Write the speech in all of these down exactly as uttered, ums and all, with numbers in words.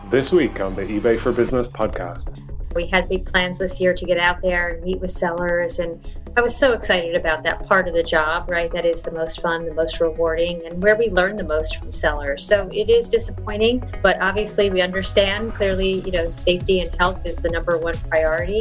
This week on the eBay for Business podcast. We had big plans this year to get out there and meet with sellers, and I was so excited about that part of the job, right? That is the most fun, the most rewarding, and where we learn the most from sellers. So it is disappointing, but obviously we understand clearly, you know, safety and health is the number one priority.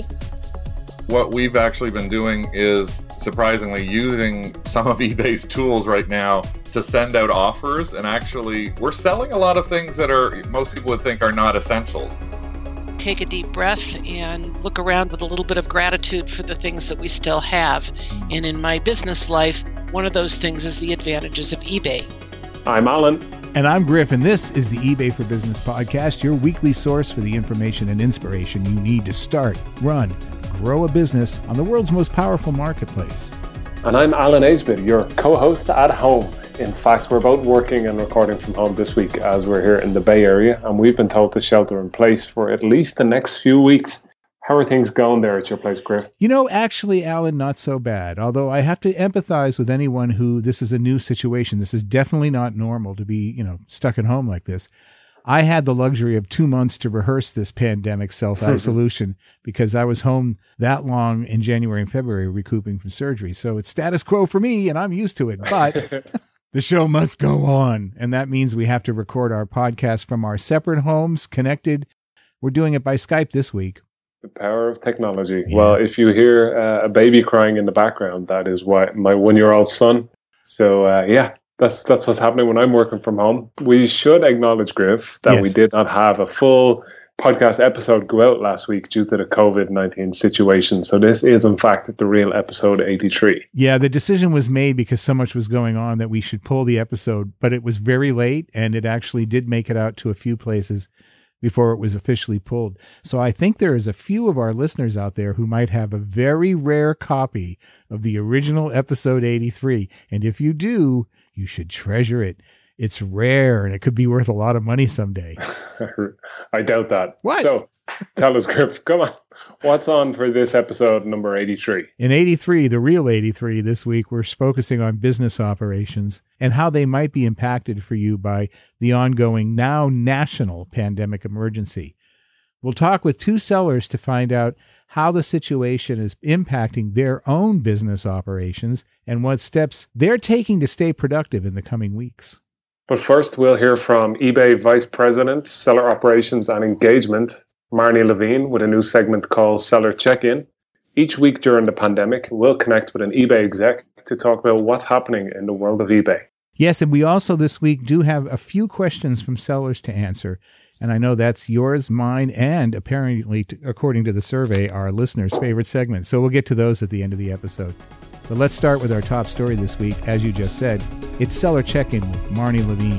What we've actually been doing is surprisingly using some of eBay's tools right now to send out offers, and actually we're selling a lot of things that are most people would think are not essentials. Take a deep breath and look around with a little bit of gratitude for the things that we still have. And in my business life, one of those things is the advantages of eBay. I'm Alan. And I'm Griff, and this is the eBay for Business podcast, your weekly source for the information and inspiration you need to start, run, grow a business on the world's most powerful marketplace. And I'm Alan Aisbett, your co-host at home. In fact, we're both working and recording from home this week as we're here in the Bay Area, and we've been told to shelter in place for at least the next few weeks. How are things going there at your place, Griff? You know, actually, Alan, not so bad. Although I have to empathize with anyone who this is a new situation. This is definitely not normal to be, you know, stuck at home like this. I had the luxury of two months to rehearse this pandemic self-isolation because I was home that long in January and February recouping from surgery. So it's status quo for me, and I'm used to it. But the show must go on, and that means we have to record our podcast from our separate homes, connected. We're doing it by Skype this week. The power of technology. Yeah. Well, if you hear uh, a baby crying in the background, that is why my one-year-old son. So, uh, yeah. That's that's what's happening when I'm working from home. We should acknowledge, Griff, that Yes. we did not have a full podcast episode go out last week due to the covid nineteen situation. So this is, in fact, the real episode eighty-three. Yeah, the decision was made because so much was going on that we should pull the episode, but it was very late, and it actually did make it out to a few places before it was officially pulled. So I think there is a few of our listeners out there who might have a very rare copy of the original episode eighty-three. And if you do, you should treasure it. It's rare, and it could be worth a lot of money someday. I doubt that. What? So tell us, Griff, come on. What's on for this episode number eighty-three? In eighty-three, the real eighty-three this week, we're focusing on business operations and how they might be impacted for you by the ongoing, now national pandemic emergency. We'll talk with two sellers to find out how the situation is impacting their own business operations and what steps they're taking to stay productive in the coming weeks. But first, we'll hear from eBay Vice President, Seller Operations and Engagement, Marnie Levine, with a new segment called Seller Check-In. Each week during the pandemic, we'll connect with an eBay exec to talk about what's happening in the world of eBay. Yes, and we also this week do have a few questions from sellers to answer. And I know that's yours, mine, and apparently, according to the survey, our listeners' favorite segment. So we'll get to those at the end of the episode. But let's start with our top story this week. As you just said, it's Seller Check-In with Marnie Levine.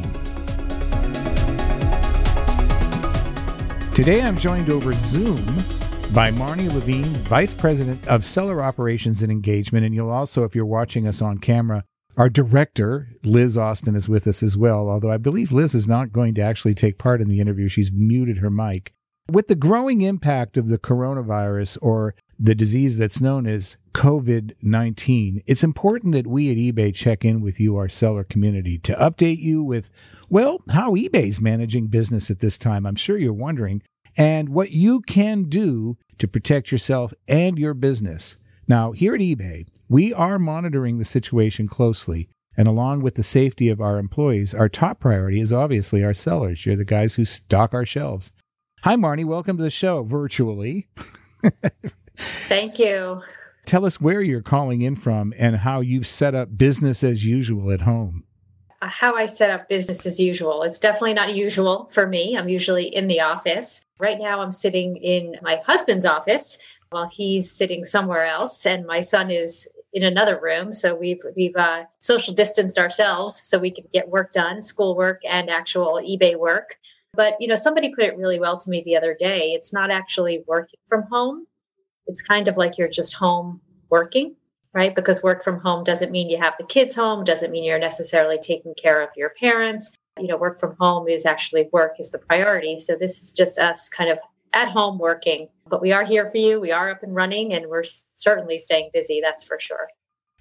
Today I'm joined over Zoom by Marnie Levine, Vice President of Seller Operations and Engagement. And you'll also, if you're watching us on camera, our director, Liz Austin, is with us as well, although I believe Liz is not going to actually take part in the interview. She's muted her mic. With the growing impact of the coronavirus, or the disease that's known as covid nineteen, it's important that we at eBay check in with you, our seller community, to update you with, well, how eBay's managing business at this time. I'm sure you're wondering, and what you can do to protect yourself and your business. Now, here at eBay, we are monitoring the situation closely, and along with the safety of our employees, our top priority is obviously our sellers. You're the guys who stock our shelves. Hi, Marnie. Welcome to the show virtually. Thank you. Tell us where you're calling in from and how you've set up business as usual at home. How I set up business as usual. It's definitely not usual for me. I'm usually in the office. Right now, I'm sitting in my husband's office while he's sitting somewhere else, and my son is in another room. So we've we've uh, social distanced ourselves so we can get work done, school work and actual eBay work. But, you know, somebody put it really well to me the other day. It's not actually working from home. It's kind of like you're just home working, right? Because work from home doesn't mean you have the kids home, doesn't mean you're necessarily taking care of your parents. You know, work from home is actually work is the priority. So this is just us kind of at home working. But we are here for you. We are up and running, and we're certainly staying busy. That's for sure.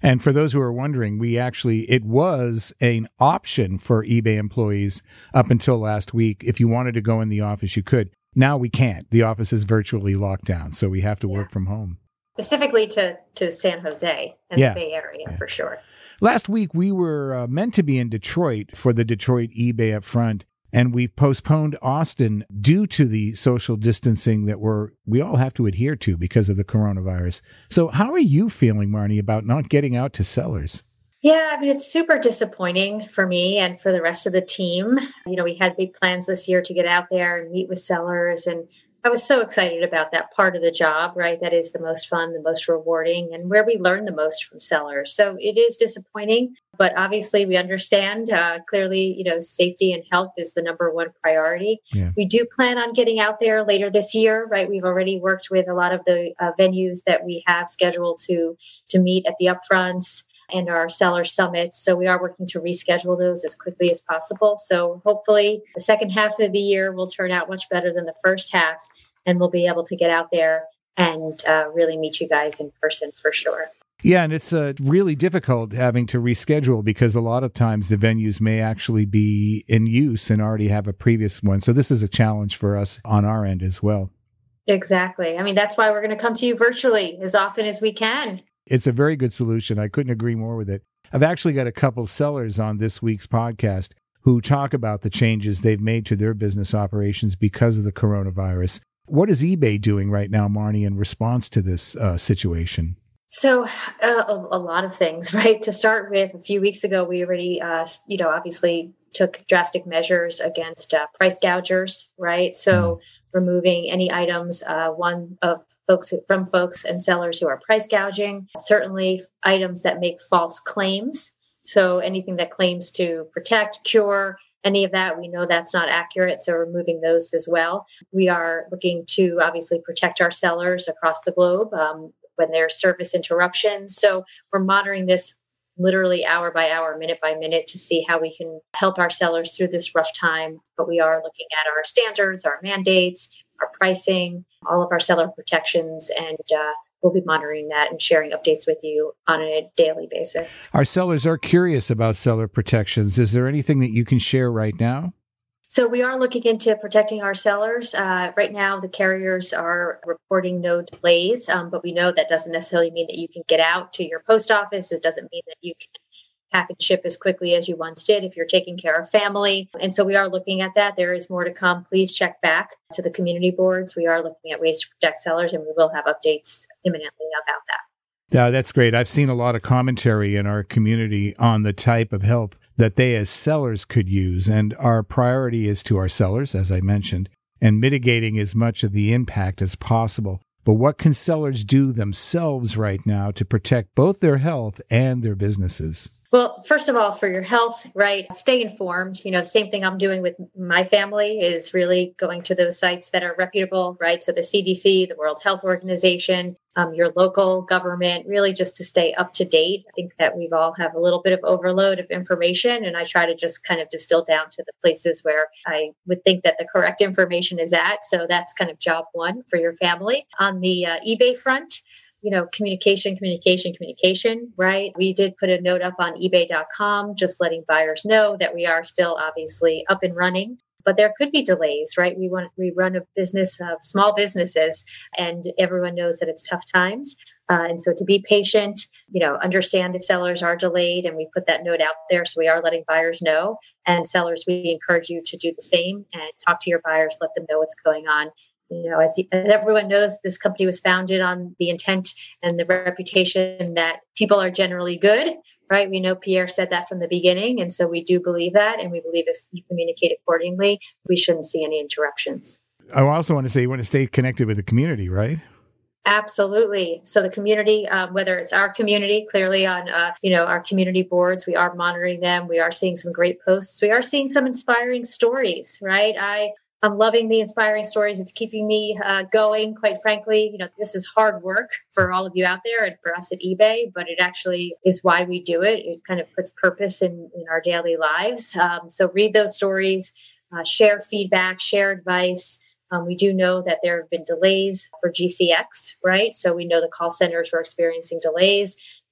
And for those who are wondering, we actually, it was an option for eBay employees up until last week. If you wanted to go in the office, you could. Now we can't. The office is virtually locked down, so we have to yeah. work from home. Specifically to, to San Jose and yeah. the Bay Area, yeah. for sure. Last week, we were uh, meant to be in Detroit for the Detroit eBay Upfront, and we've postponed Austin due to the social distancing that we're, we all have to adhere to because of the coronavirus. So how are you feeling, Marnie, about not getting out to sellers? Yeah, I mean, it's super disappointing for me and for the rest of the team. You know, we had big plans this year to get out there and meet with sellers, and I was so excited about that part of the job, right? That is the most fun, the most rewarding, and where we learn the most from sellers. So it is disappointing, but obviously we understand. Uh, clearly, you know, safety and health is the number one priority. Yeah. We do plan on getting out there later this year, right? We've already worked with a lot of the uh, venues that we have scheduled to to meet at the upfronts and our seller summits. So we are working to reschedule those as quickly as possible. So hopefully the second half of the year will turn out much better than the first half, and we'll be able to get out there and uh, really meet you guys in person for sure. Yeah, and it's uh, really difficult having to reschedule because a lot of times the venues may actually be in use and already have a previous one. So this is a challenge for us on our end as well. Exactly. I mean, that's why we're going to come to you virtually as often as we can. It's a very good solution. I couldn't agree more with it. I've actually got a couple sellers on this week's podcast who talk about the changes they've made to their business operations because of the coronavirus. What is eBay doing right now, Marnie, in response to this uh, situation? So uh, a, a lot of things, right? To start with, a few weeks ago, we already, uh, you know, obviously took drastic measures against uh, price gougers, right? So mm. removing any items, uh, one of folks who, from folks and sellers who are price gouging, certainly items that make false claims. So anything that claims to protect, cure, any of that, we know that's not accurate. So removing those as well. We are looking to obviously protect our sellers across the globe um, when there's service interruptions. So we're monitoring this literally hour by hour, minute by minute to see how we can help our sellers through this rough time. But we are looking at our standards, our mandates, our pricing, all of our seller protections, and uh, we'll be monitoring that and sharing updates with you on a daily basis. Our sellers are curious about seller protections. Is there anything that you can share right now? So we are looking into protecting our sellers. Uh, right now, the carriers are reporting no delays, um, but we know that doesn't necessarily mean that you can get out to your post office. It doesn't mean that you can pack and ship as quickly as you once did if you're taking care of family. And so we are looking at that. There is more to come. Please check back to the community boards. We are looking at ways to protect sellers, and we will have updates imminently about that. Yeah, that's great. I've seen a lot of commentary in our community on the type of help that they as sellers could use. And our priority is to our sellers, as I mentioned, and mitigating as much of the impact as possible. But what can sellers do themselves right now to protect both their health and their businesses? Well, first of all, for your health, right, stay informed. You know, the same thing I'm doing with my family is really going to those sites that are reputable, right? So the C D C, the World Health Organization, um, your local government, really just to stay up to date. I think that we've all have a little bit of overload of information, and I try to just kind of distill down to the places where I would think that the correct information is at. So that's kind of job one for your family. On the uh, eBay front, you know, communication, communication, communication, right? We did put a note up on ebay dot com, just letting buyers know that we are still obviously up and running, but there could be delays, right? We want, we run a business of small businesses, and everyone knows that it's tough times. Uh, and so to be patient, you know, understand if sellers are delayed, and we put that note out there. So we are letting buyers know, and sellers, we encourage you to do the same and talk to your buyers, let them know what's going on. You know, as, as everyone knows, this company was founded on the intent and the reputation that people are generally good, right? We know Pierre said that from the beginning. And so we do believe that. And we believe if you communicate accordingly, we shouldn't see any interruptions. I also want to say you want to stay connected with the community, right? Absolutely. So the community, um, whether it's our community, clearly on, uh, you know, our community boards, we are monitoring them. We are seeing some great posts. We are seeing some inspiring stories, right? I I'm loving the inspiring stories. It's keeping me uh, going, quite frankly. You know, this is hard work for all of you out there and for us at eBay, but it actually is why we do it. It kind of puts purpose in, in our daily lives. Um, so read those stories, uh, share feedback, share advice. Um, we do know that there have been delays for G C X, right? So we know the call centers were experiencing delays.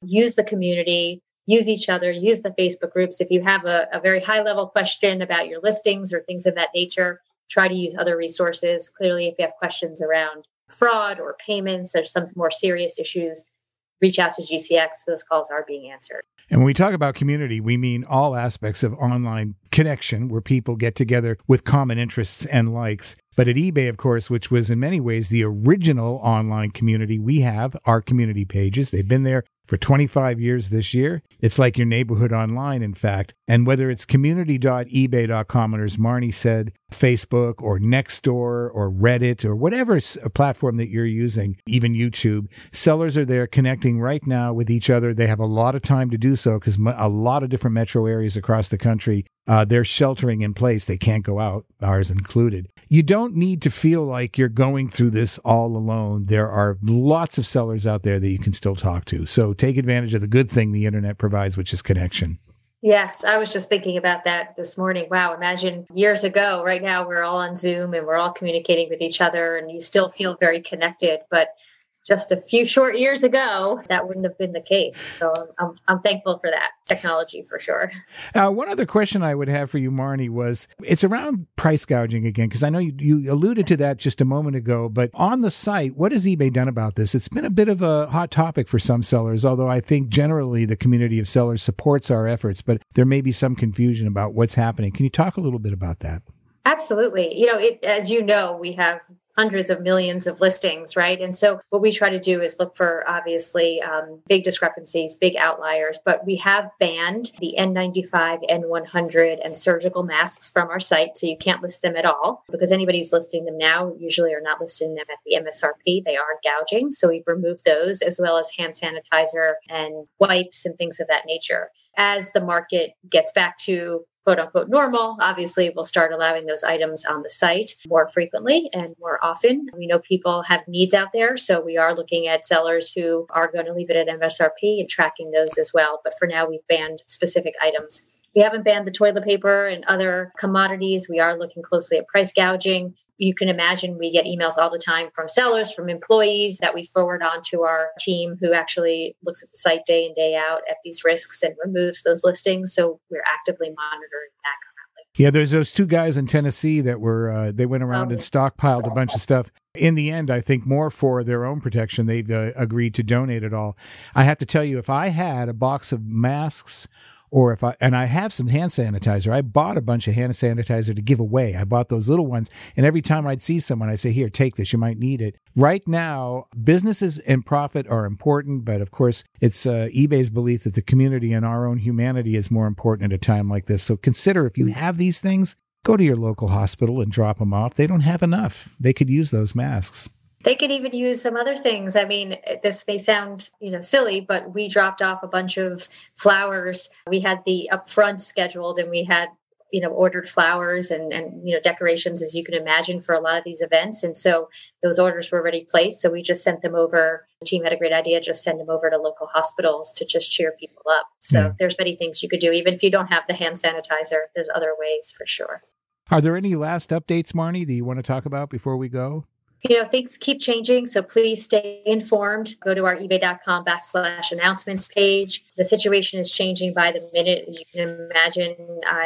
use the community, use each other, use the Facebook groups. If you have a, a very high level question about your listings or things of that nature, try to use other resources. Clearly, if you have questions around fraud or payments or some more serious issues, reach out to G C X. Those calls are being answered. And when we talk about community, we mean all aspects of online connection where people get together with common interests and likes. But at eBay, of course, which was in many ways the original online community, we have our community pages. They've been there for twenty-five years this year. It's like your neighborhood online, in fact. And whether it's community dot ebay dot com, or as Marnie said, Facebook or Nextdoor or Reddit or whatever platform that you're using, even YouTube, sellers are there connecting right now with each other. They have a lot of time to do so because a lot of different metro areas across the country, uh, they're sheltering in place. They can't go out, ours included. You don't need to feel like you're going through this all alone. There are lots of sellers out there that you can still talk to. So take advantage of the good thing the internet provides, which is connection. Yes, I was just thinking about that this morning. Wow, imagine years ago, right now we're all on Zoom and we're all communicating with each other and you still feel very connected. But just a few short years ago, that wouldn't have been the case. So I'm, I'm thankful for that technology for sure. Uh, one other question I would have for you, Marnie, was it's around price gouging again, because I know you, you alluded to that just a moment ago, but on the site, what has eBay done about this? It's been a bit of a hot topic for some sellers, although I think generally the community of sellers supports our efforts, but there may be some confusion about what's happening. Can you talk a little bit about that? Absolutely. You know, it, as you know, we have hundreds of millions of listings, right? And so what we try to do is look for, obviously, um, big discrepancies, big outliers, but we have banned the N ninety-five, N one hundred, and surgical masks from our site. So you can't list them at all because anybody's listing them now usually are not listing them at the M S R P. They are gouging. So we've removed those, as well as hand sanitizer and wipes and things of that nature. As the market gets back to quote unquote normal, obviously we'll start allowing those items on the site more frequently and more often. We know people have needs out there, so we are looking at sellers who are going to leave it at M S R P and tracking those as well. But for now, we've banned specific items. We haven't banned the toilet paper and other commodities. We are looking closely at price gouging. You can imagine we get emails all the time from sellers, from employees that we forward on to our team who actually looks at the site day in, day out at these risks and removes those listings. So we're actively monitoring that currently. Yeah, there's those two guys in Tennessee that were, uh, they went around oh, and stockpiled a bunch of stuff. In the end, I think more for their own protection, they've uh, agreed to donate it all. I have to tell you, if I had a box of masks, or if I, and I have some hand sanitizer, I bought a bunch of hand sanitizer to give away. I bought those little ones. And every time I'd see someone, I say, here, take this. You might need it. Right now, businesses and profit are important. But of course, it's uh, eBay's belief that the community and our own humanity is more important at a time like this. So consider if you have these things, go to your local hospital and drop them off. They don't have enough. They could use those masks. They could even use some other things. I mean, this may sound, you know, silly, but we dropped off a bunch of flowers. We had the upfront scheduled and we had, you know, ordered flowers and, and, you know, decorations, as you can imagine, for a lot of these events. And so those orders were already placed. So we just sent them over. The team had a great idea, just send them over to local hospitals to just cheer people up. So yeah. There's many things you could do. Even if you don't have the hand sanitizer, there's other ways for sure. Are there any last updates, Marnie, that you want to talk about before we go? You know, things keep changing, so please stay informed. Go to our ebay.com backslash announcements page. The situation is changing by the minute. As you can imagine,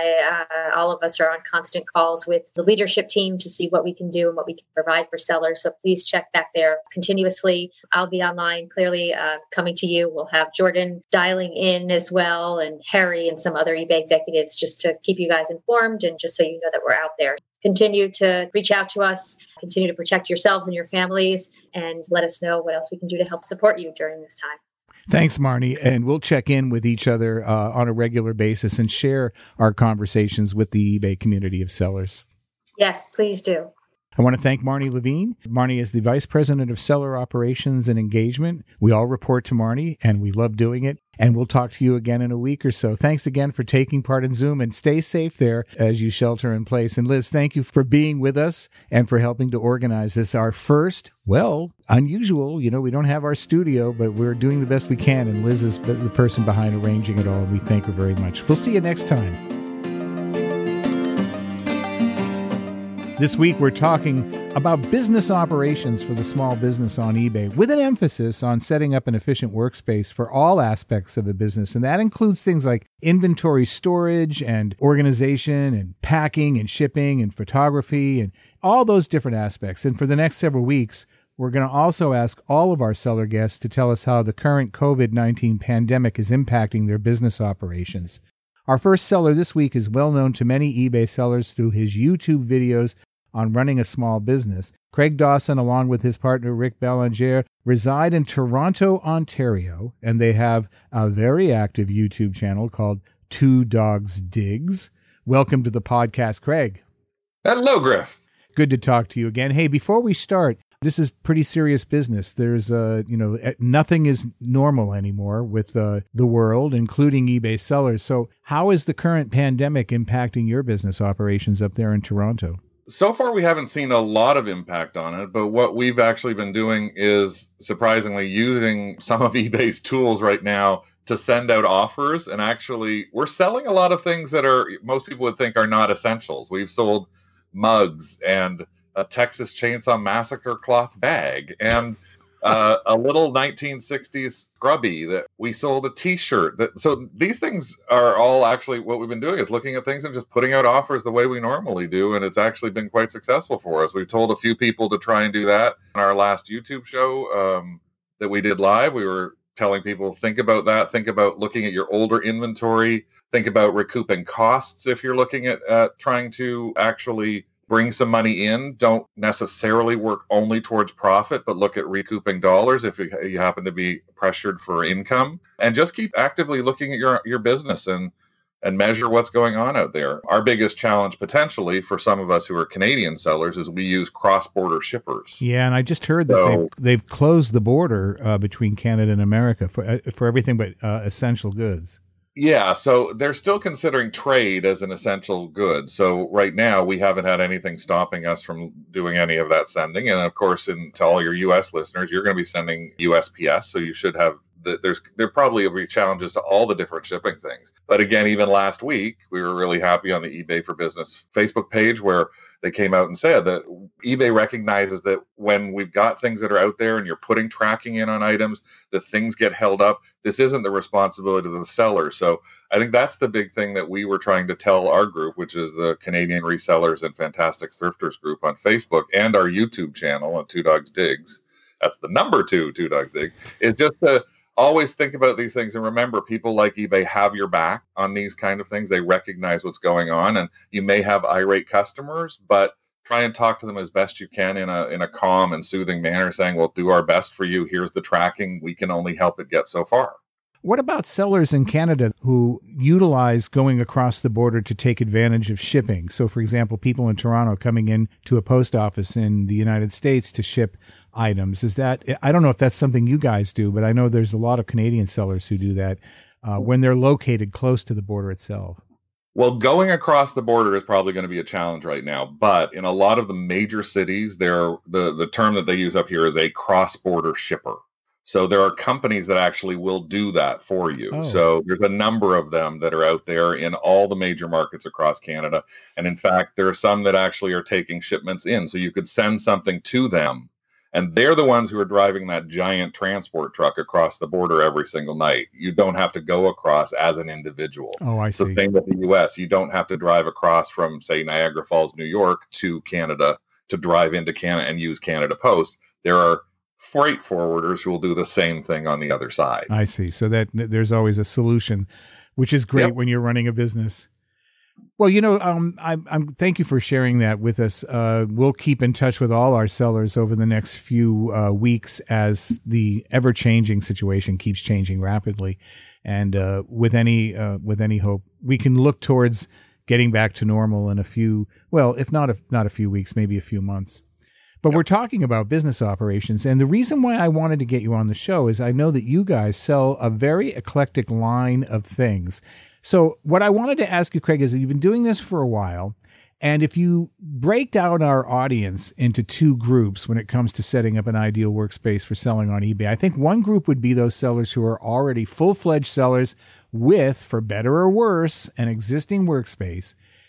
I, uh, all of us are on constant calls with the leadership team to see what we can do and what we can provide for sellers. So please check back there continuously. I'll be online, clearly uh, coming to you. We'll have Jordan dialing in as well, and Harry and some other eBay executives, just to keep you guys informed and just so you know that we're out there. Continue to reach out to us, continue to protect yourselves and your families, and let us know what else we can do to help support you during this time. Thanks, Marnie. And we'll check in with each other uh, on a regular basis and share our conversations with the eBay community of sellers. Yes, please do. I want to thank Marnie Levine. Marnie is the Vice President of Seller Operations and Engagement. We all report to Marnie, and we love doing it. And we'll talk to you again in a week or so. Thanks again for taking part in Zoom, and stay safe there as you shelter in place. And Liz, thank you for being with us and for helping to organize this. Our first, well, unusual, you know, we don't have our studio, but we're doing the best we can. And Liz is the person behind arranging it all. We thank her very much. We'll see you next time. This week, we're talking about business operations for the small business on eBay, with an emphasis on setting up an efficient workspace for all aspects of a business. And that includes things like inventory storage and organization and packing and shipping and photography and all those different aspects. And for the next several weeks, we're going to also ask all of our seller guests to tell us how the current covid nineteen pandemic is impacting their business operations. Our first seller this week is well known to many eBay sellers through his YouTube videos on running a small business. Craig Dawson, along with his partner Rick Belanger, reside in Toronto, Ontario, and they have a very active YouTube channel called Two Dogs Digs. Welcome to the podcast, Craig. Hello, Griff. Good to talk to you again. Hey, before we start, this is pretty serious business. There's, uh, you know, nothing is normal anymore with uh, the world, including eBay sellers. So how is the current pandemic impacting your business operations up there in Toronto? So far, we haven't seen a lot of impact on it, but what we've actually been doing is surprisingly using some of eBay's tools right now to send out offers. And actually, we're selling a lot of things that are most people would think are not essentials. We've sold mugs and a Texas Chainsaw Massacre cloth bag and uh, a little nineteen sixties scrubby that we sold a t-shirt. That, so these things are all actually what we've been doing is looking at things and just putting out offers the way we normally do. And it's actually been quite successful for us. We've told a few people to try and do that on our last YouTube show um, that we did live. We were telling people, think about that. Think about looking at your older inventory. Think about recouping costs if you're looking at uh, trying to actually bring some money in. Don't necessarily work only towards profit, but look at recouping dollars if you, you happen to be pressured for income. And just keep actively looking at your, your business and and measure what's going on out there. Our biggest challenge potentially for some of us who are Canadian sellers is we use cross-border shippers. Yeah, and I just heard that so, they've, they've closed the border uh, between Canada and America for uh, for everything but uh, essential goods. Yeah, so they're still considering trade as an essential good. So right now, we haven't had anything stopping us from doing any of that sending. And of course, in, to all your U S listeners, you're going to be sending U S P S. So you should have, the, there's there probably will be challenges to all the different shipping things. But again, even last week, we were really happy on the eBay for Business Facebook page where they came out and said that eBay recognizes that when we've got things that are out there and you're putting tracking in on items, that things get held up. This isn't the responsibility of the seller. So I think that's the big thing that we were trying to tell our group, which is the Canadian Resellers and Fantastic Thrifters group on Facebook and our YouTube channel on Two Dogs Digs. That's the number two, Two Dogs Digs, is just to always think about these things and remember people like eBay have your back on these kind of things. They recognize what's going on and you may have irate customers, but try and talk to them as best you can in a in a calm and soothing manner, saying, we'll do our best for you. Here's the tracking. We can only help it get so far. What about sellers in Canada who utilize going across the border to take advantage of shipping? So, for example, people in Toronto coming in to a post office in the United States to ship items. Is that, I don't know if that's something you guys do, but I know there's a lot of Canadian sellers who do that uh, when they're located close to the border itself. Well, going across the border is probably going to be a challenge right now, but in a lot of the major cities, there the, the term that they use up here is a cross-border shipper. So there are companies that actually will do that for you. Oh. So there's a number of them that are out there in all the major markets across Canada. And in fact, there are some that actually are taking shipments in. So you could send something to them. And they're the ones who are driving that giant transport truck across the border every single night. You don't have to go across as an individual. Oh, I see. It's the same with the U S. You don't have to drive across from, say, Niagara Falls, New York to Canada to drive into Canada and use Canada Post. There are freight forwarders who will do the same thing on the other side. I see. So that, that there's always a solution, which is great yep. when you're running a business. Well, you know, um, I, I'm thank you for sharing that with us. Uh, we'll keep in touch with all our sellers over the next few uh, weeks as the ever-changing situation keeps changing rapidly, and uh, with any uh, with any hope, we can look towards getting back to normal in a few. Well, if not a, not a few weeks, maybe a few months. But we're talking about business operations. And the reason why I wanted to get you on the show is I know that you guys sell a very eclectic line of things. So what I wanted to ask you, Craig, is that you've been doing this for a while. And if you break down our audience into two groups when it comes to setting up an ideal workspace for selling on eBay, I think one group would be those sellers who are already full-fledged sellers with, for better or worse, an existing workspace.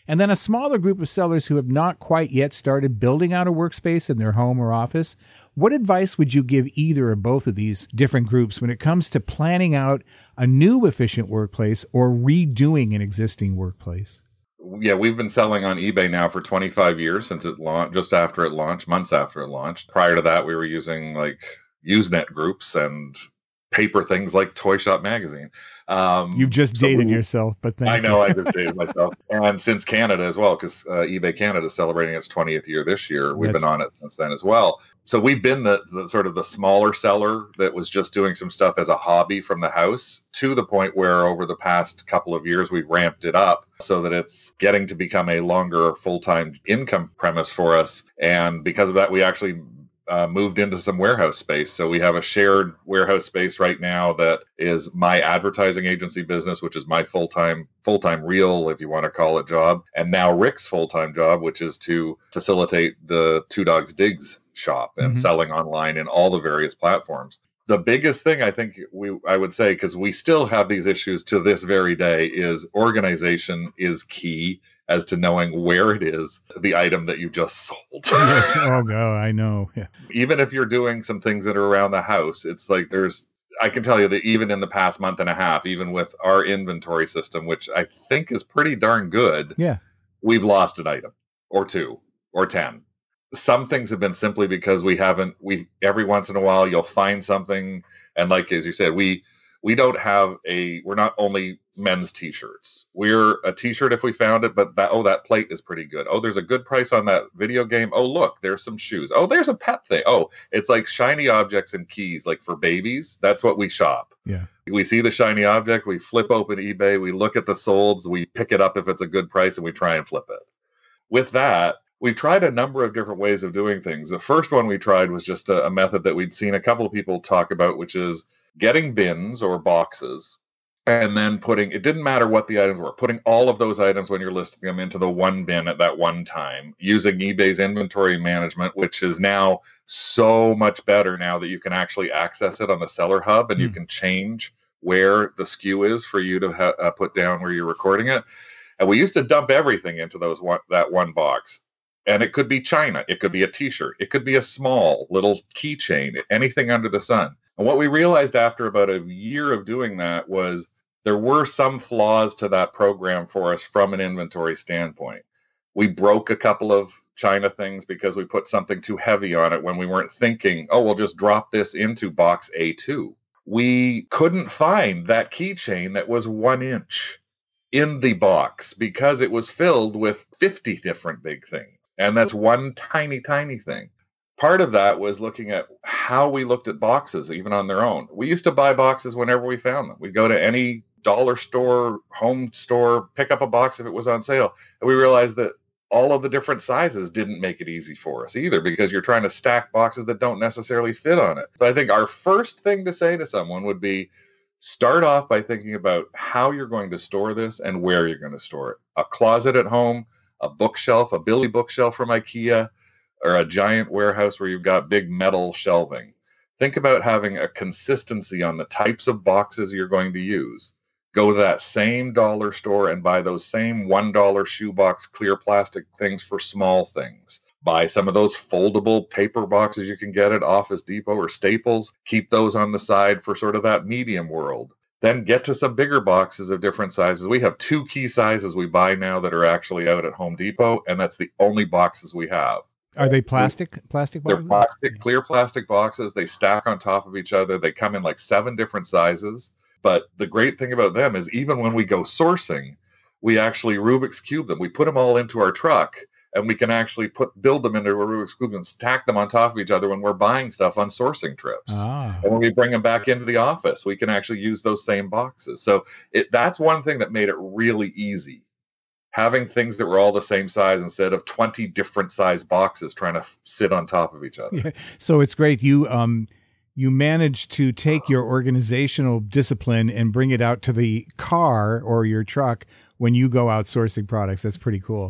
and then a smaller group of sellers who have not quite yet started building out a workspace in their home or office. What advice would you give either or both of these different groups when it comes to planning out a new efficient workplace or redoing an existing workplace? Yeah, we've been selling on eBay now for twenty-five years since it launched, just after it launched, months after it launched. Prior to that, we were using like Usenet groups and paper things like Toy Shop Magazine. Um, You've just so dated we, yourself, but thank I know you. I just dated myself. And since Canada as well, because uh, eBay Canada is celebrating its twentieth year this year. We've That's... been on it since then as well. So we've been the, the sort of the smaller seller that was just doing some stuff as a hobby from the house, to the point where over the past couple of years, we've ramped it up so that it's getting to become a longer full-time income premise for us. And because of that, we actually Uh, moved into some warehouse space. So we have a shared warehouse space right now that is my advertising agency business, which is my full-time, full-time real, if you want to call it, job. And now Rick's full-time job, which is to facilitate the Two Dogs Digs shop and Mm-hmm. selling online in all the various platforms. The biggest thing I think we I would say, because we still have these issues to this very day, is organization is key as to knowing where it is, the item that you just sold. Yes. Oh, no, I know. Yeah. Even if you're doing some things that are around the house, it's like there's, I can tell you that even in the past month and a half, even with our inventory system, which I think is pretty darn good, Yeah. we've lost an item or two or ten. Some things have been simply because we haven't, we, every once in a while you'll find something. And like, as you said, we, we don't have a, we're not only men's t-shirts. We're a t-shirt if we found it, but that, oh, that plate is pretty good. Oh, there's a good price on that video game. Oh, look, there's some shoes. Oh, there's a pet thing. Oh, it's like shiny objects and keys, like for babies. That's what we shop. Yeah. We see the shiny object, we flip open eBay, we look at the solds, we pick it up if it's a good price, and we try and flip it. With that, we've tried a number of different ways of doing things. The first one we tried was just a, a method that we'd seen a couple of people talk about, which is getting bins or boxes and then putting, it didn't matter what the items were, putting all of those items when you're listing them into the one bin at that one time, using eBay's inventory management, which is now so much better now that you can actually access it on the Seller Hub and mm. you can change where the S K U is for you to ha- uh, put down where you're recording it. And we used to dump everything into those one, that one box. And it could be China, it could be a t-shirt, it could be a small little keychain, anything under the sun. And what we realized after about a year of doing that was there were some flaws to that program for us from an inventory standpoint. We broke a couple of China things because we put something too heavy on it when we weren't thinking, oh, we'll just drop this into box A two. We couldn't find that keychain that was one inch in the box because it was filled with fifty different big things. And that's one tiny, tiny thing. Part of that was looking at how we looked at boxes, even on their own. We used to buy boxes whenever we found them. We'd go to any dollar store, home store, pick up a box if it was on sale. And we realized that all of the different sizes didn't make it easy for us either, because you're trying to stack boxes that don't necessarily fit on it. So I think our first thing to say to someone would be, start off by thinking about how you're going to store this and where you're going to store it. A closet at home, a bookshelf, a Billy bookshelf from IKEA, or a giant warehouse where you've got big metal shelving. Think about having a consistency on the types of boxes you're going to use. Go to that same dollar store and buy those same one dollar shoebox clear plastic things for small things. Buy some of those foldable paper boxes you can get at Office Depot or Staples. Keep those on the side for sort of that medium world. Then get to some bigger boxes of different sizes. We have two key sizes we buy now that are actually out at Home Depot, and that's the only boxes we have. Are they plastic plastic boxes? They're plastic, clear plastic boxes. They stack on top of each other. They come in like seven different sizes. But the great thing about them is even when we go sourcing, we actually Rubik's Cube them. We put them all into our truck, and we can actually put build them into a Rubik's Cube and stack them on top of each other when we're buying stuff on sourcing trips. Ah. And when we bring them back into the office, we can actually use those same boxes. So it, that's one thing that made it really easy. Having things that were all the same size instead of twenty different size boxes trying to sit on top of each other. Yeah. So it's great. You um you managed to take your organizational discipline and bring it out to the car or your truck when you go outsourcing products. That's pretty cool.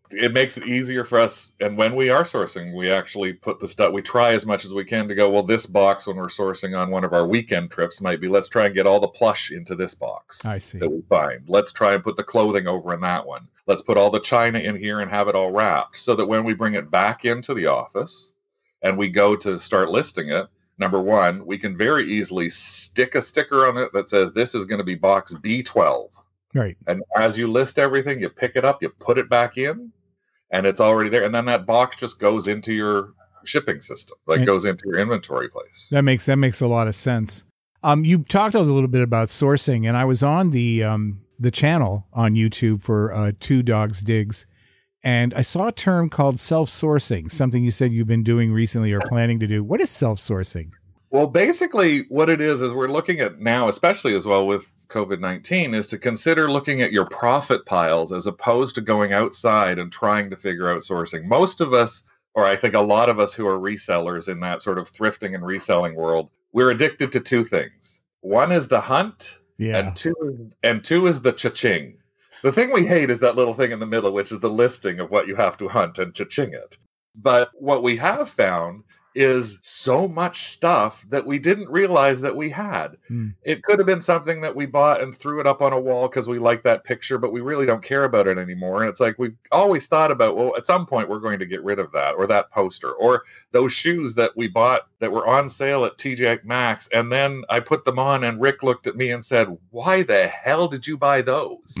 it makes it easier for us. And when we are sourcing, we actually put the stuff, we try as much as we can to go, well, this box, when we're sourcing on one of our weekend trips, might be, let's try and get all the plush into this box. I see. That we find. Let's try and put the clothing over in that one. Let's put all the china in here and have it all wrapped, so that when we bring it back into the office and we go to start listing it, number one, we can very easily stick a sticker on it that says this is going to be box B twelve. Right. And as you list everything, you pick it up, you put it back in, and it's already there. And then that box just goes into your shipping system, like and goes into your inventory place. That makes that makes a lot of sense. Um, you talked a little bit about sourcing, and I was on the um, the channel on YouTube for uh, Two Dogs Digs, and I saw a term called self-sourcing, something you said you've been doing recently or planning to do. What is self-sourcing? Well, basically what it is, is we're looking at now, especially as well with COVID nineteen, is to consider looking at your profit piles as opposed to going outside and trying to figure out sourcing. Most of us, or I think a lot of us who are resellers in that sort of thrifting and reselling world, we're addicted to two things. One is the hunt, yeah. and two and two is the cha-ching. The thing we hate is that little thing in the middle, which is the listing of what you have to hunt and cha-ching it. But what we have found is so much stuff that we didn't realize that we had. Mm. It could have been something that we bought and threw it up on a wall because we like that picture, but we really don't care about it anymore. And it's like we've always thought about, well, at some point we're going to get rid of that, or that poster, or those shoes that we bought that were on sale at T J Maxx. And then I put them on and Rick looked at me and said, why the hell did you buy those?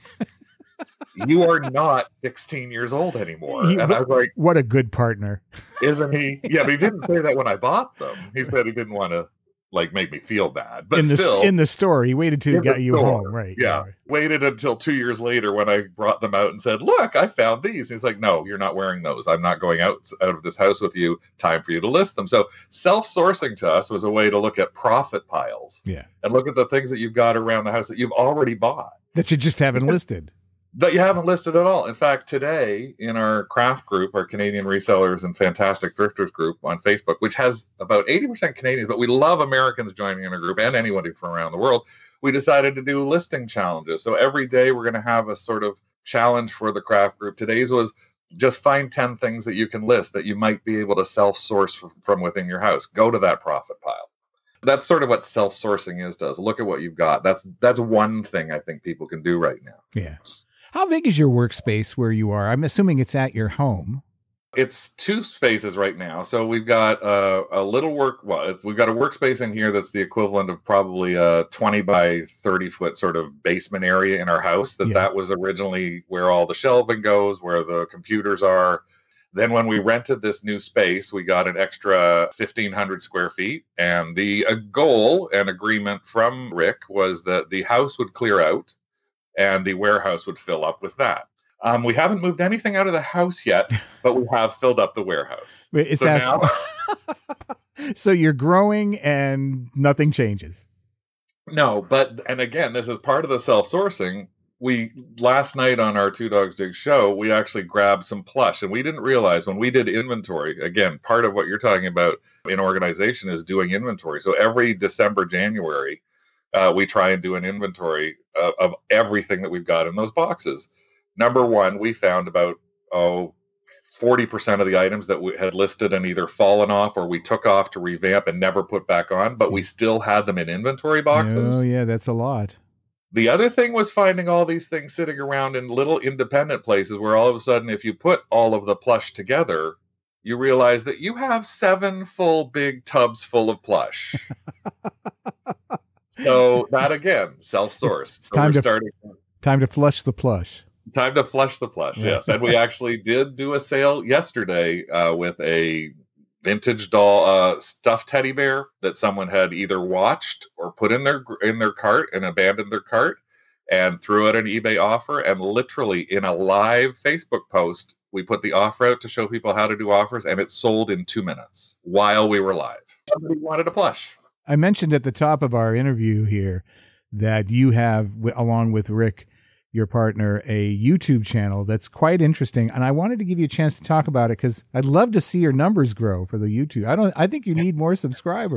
You are not sixteen years old anymore. He, and I was like, what a good partner. Isn't he? Yeah, but he didn't say that when I bought them. He said he didn't want to like make me feel bad. But in the, still, in the store, he waited till he got you store, home. Right. Yeah. yeah. Waited until two years later when I brought them out and said, look, I found these. And he's like, no, you're not wearing those. I'm not going out, out of this house with you. Time for you to list them. So self-sourcing to us was a way to look at profit piles. Yeah. And look at the things that you've got around the house that you've already bought. That you just haven't listed. That you haven't listed at all. In fact, today in our craft group, our Canadian Resellers and Fantastic Thrifters group on Facebook, which has about eighty percent Canadians, but we love Americans joining in our group and anybody from around the world, we decided to do listing challenges. So every day we're going to have a sort of challenge for the craft group. Today's was just find ten things that you can list that you might be able to self-source from, from within your house. Go to that profit pile. That's sort of what self-sourcing is, does. Look at what you've got. That's that's one thing I think people can do right now. Yeah. How big is your workspace where you are? I'm assuming it's at your home. It's two spaces right now. So we've got a, a little work. Well, we've got a workspace in here that's the equivalent of probably a twenty by thirty foot sort of basement area in our house. That Yeah. that was originally where all the shelving goes, where the computers are. Then when we rented this new space, we got an extra fifteen hundred square feet. And the uh, goal and agreement from Rick was that the house would clear out and the warehouse would fill up with that. Um, we haven't moved anything out of the house yet, but we have filled up the warehouse. It's so, as- now, so you're growing and nothing changes. no, but, and again, this is part of the self-sourcing. We, last night on our Two Dogs Dig show, we actually grabbed some plush, and we didn't realize when we did inventory, again, part of what you're talking about in organization is doing inventory. So every December, January, Uh, we try and do an inventory of, of everything that we've got in those boxes. Number one, we found about, oh, forty percent of the items that we had listed and either fallen off or we took off to revamp and never put back on, but we still had them in inventory boxes. Oh, yeah, that's a lot. The other thing was finding all these things sitting around in little independent places where all of a sudden, if you put all of the plush together, you realize that you have seven full big tubs full of plush. So that again, self-source. It's so time we're to starting. time to flush the plush. Time to flush the plush. Yeah. Yes, and we actually did do a sale yesterday uh, with a vintage doll, uh, stuffed teddy bear that someone had either watched or put in their in their cart and abandoned their cart, and threw out an eBay offer. And literally in a live Facebook post, we put the offer out to show people how to do offers, and it sold in two minutes while we were live. Somebody wanted a plush. I mentioned at the top of our interview here that you have, along with Rick, your partner, a YouTube channel that's quite interesting, and I wanted to give you a chance to talk about it because I'd love to see your numbers grow for the YouTube. I don't. I think you need more subscribers.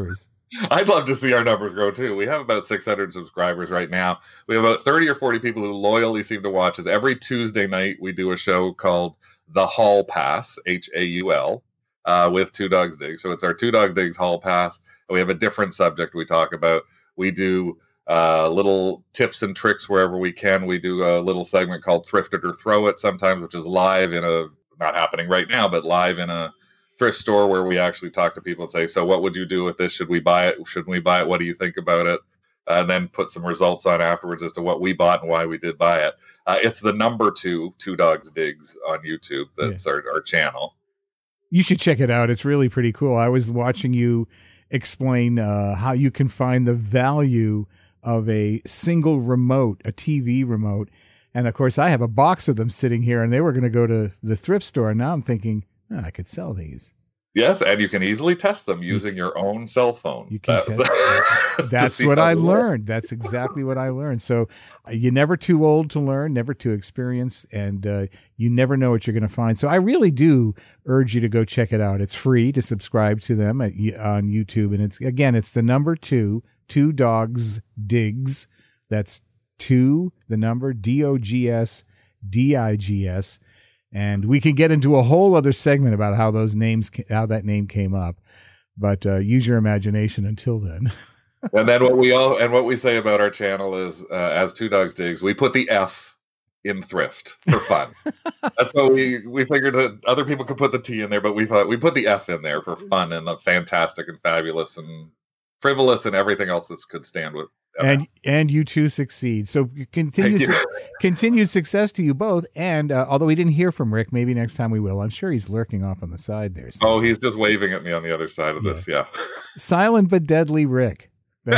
I'd love to see our numbers grow too. We have about six hundred subscribers right now. We have about thirty or forty people who loyally seem to watch us. Every Tuesday night, we do a show called The Hall Pass, H A U L, uh, with Two Dogs Digs. So it's our Two Dog Digs Hall Pass. And we have a different subject we talk about. We do uh, little tips and tricks wherever we can. We do a little segment called Thrift It or Throw It sometimes, which is live in a, not happening right now, but live in a thrift store where we actually talk to people and say, so what would you do with this? Should we buy it? Shouldn't we buy it? What do you think about it? Uh, and then put some results on afterwards as to what we bought and why we did buy it. Uh, it's the number two, Two Dogs Digs on YouTube. That's yeah. our, our channel. You should check it out. It's really pretty cool. I was watching you explain uh, how you can find the value of a single remote, a T V remote. And of course, I have a box of them sitting here, and they were going to go to the thrift store. And now I'm thinking, oh, I could sell these. Yes, and you can easily test them using your own cell phone. You can that's test. That's what I learned. That's exactly what I learned. So uh, you're never too old to learn, never too experienced, and uh, you never know what you're going to find. So I really do urge you to go check it out. It's free to subscribe to them at, on YouTube, and it's again, it's the number two, Two Dogs Digs. That's two, the number D O G S D I G S. And we can get into a whole other segment about how those names, how that name came up, but uh, use your imagination until then. And then what we all and what we say about our channel is, uh, as Two Dogs Digs, we put the F in thrift for fun. That's what we we figured that other people could put the T in there, but we thought we put the F in there for fun and the fantastic and fabulous and frivolous and everything else that could stand with. And and you two succeed. So continued su- continued success to you both. And uh, although we didn't hear from Rick, maybe next time we will. I'm sure he's lurking off on the side there. So. Oh, he's just waving at me on the other side of yeah. this. Yeah. Silent but deadly Rick.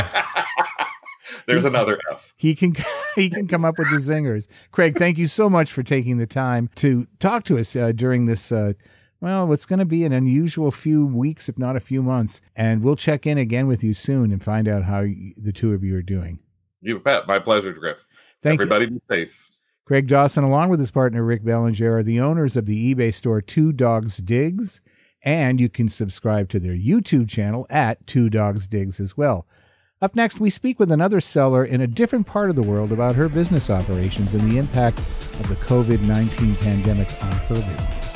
There's he, another F. He can he can come up with the zingers. Craig, thank you so much for taking the time to talk to us uh, during this. Uh, Well, it's going to be an unusual few weeks, if not a few months, and we'll check in again with you soon and find out how you, the two of you are doing. You bet. My pleasure, Griff. Thank Everybody you. Be safe. Craig Dawson, along with his partner Rick Bellinger, are the owners of the eBay store Two Dogs Digs, and you can subscribe to their YouTube channel at Two Dogs Digs as well. Up next, we speak with another seller in a different part of the world about her business operations and the impact of the covid nineteen pandemic on her business.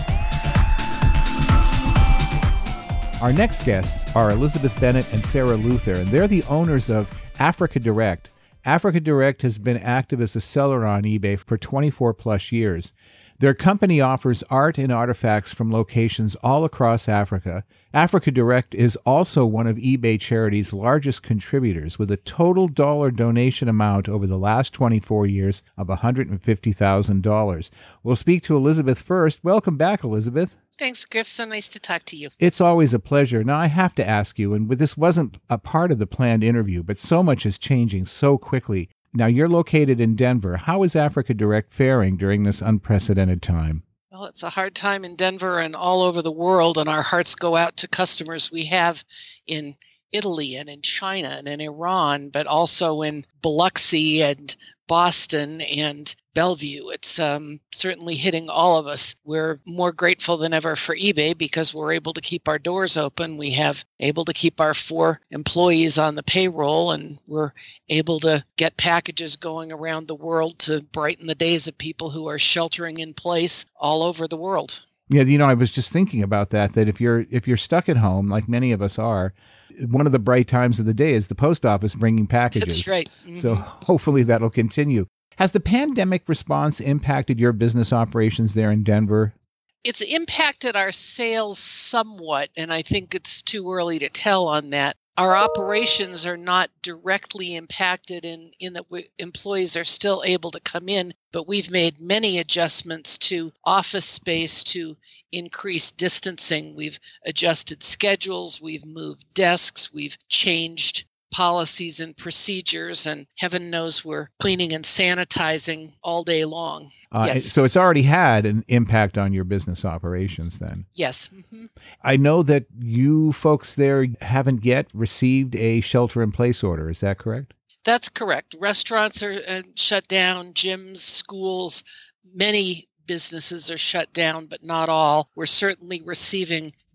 Our next guests are Elizabeth Bennett and Sarah Luther, and they're the owners of Africa Direct. Africa Direct has been active as a seller on eBay for twenty-four plus years. Their company offers art and artifacts from locations all across Africa. Africa Direct is also one of eBay Charity's largest contributors, with a total dollar donation amount over the last twenty-four years of one hundred fifty thousand dollars. We'll speak to Elizabeth first. Welcome back, Elizabeth. Thanks, Griff. So nice to talk to you. It's always a pleasure. Now, I have to ask you, and this wasn't a part of the planned interview, but so much is changing so quickly. Now, you're located in Denver. How is Africa Direct faring during this unprecedented time? Well, it's a hard time in Denver and all over the world, and our hearts go out to customers we have in Italy and in China and in Iran, but also in Biloxi and Boston and Bellevue. It's um, certainly hitting all of us. We're more grateful than ever for eBay because we're able to keep our doors open. We have able to keep our four employees on the payroll, and we're able to get packages going around the world to brighten the days of people who are sheltering in place all over the world. Yeah, you know, I was just thinking about that, that if you're if you're stuck at home, like many of us are, one of the bright times of the day is the post office bringing packages. That's right. Mm-hmm. So hopefully that'll continue. Has the pandemic response impacted your business operations there in Denver? It's impacted our sales somewhat, and I think it's too early to tell on that. Our operations are not directly impacted in, in that we, employees are still able to come in, but we've made many adjustments to office space to increase distancing. We've adjusted schedules, we've moved desks, we've changed policies and procedures, and heaven knows we're cleaning and sanitizing all day long. Uh, yes. So it's already had an impact on your business operations then? Yes. Mm-hmm. I know that you folks there haven't yet received a shelter-in-place order. Is that correct? That's correct. Restaurants are uh, shut down, gyms, schools, many businesses are shut down, but not all. We're certainly receiving